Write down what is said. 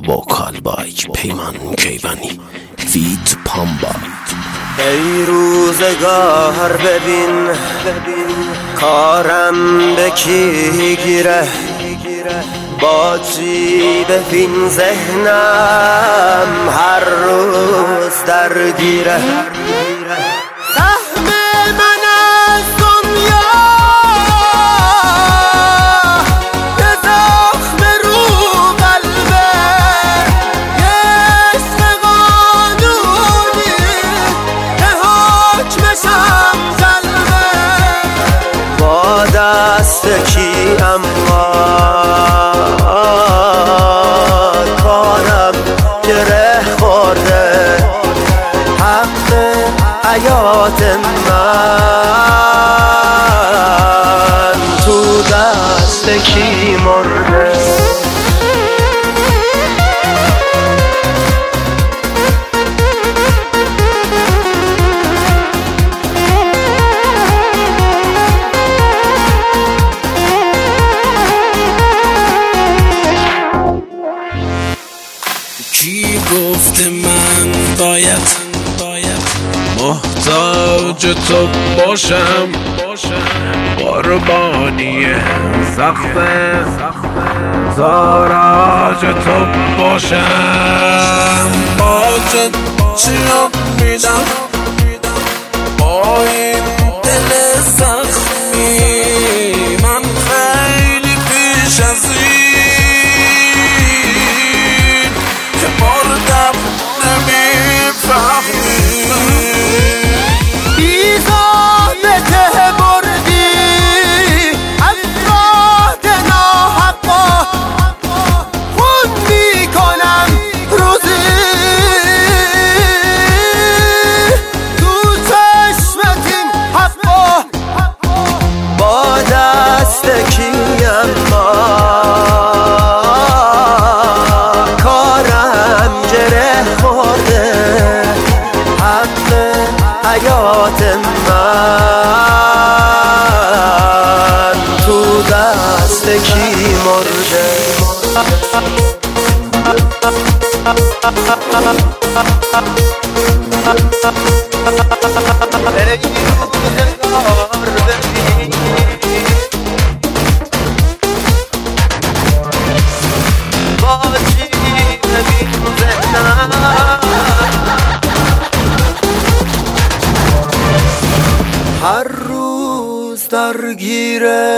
وکال بایک پیمان کیوانی فیت پامبا. ای روزگار ببین کارم به کی گیره، با چی ببین ذهنم هر روز درگیره. سهم من از دنیا یه زخم رو قلبه، یه عشق قانونی که حکمشم قلبه. با دست کی اما کارم گره خورده، حق حیات من تو دست کی مرده. کی گفته من باید محتاج تو باشم، قربانی سخت تاراج تو باشم. باجت چیا میدم با این دل زخمی، من خیلی پیش از این که بردم نمیفهمی. حیات من تو دست کی مرده. هر روز درگیره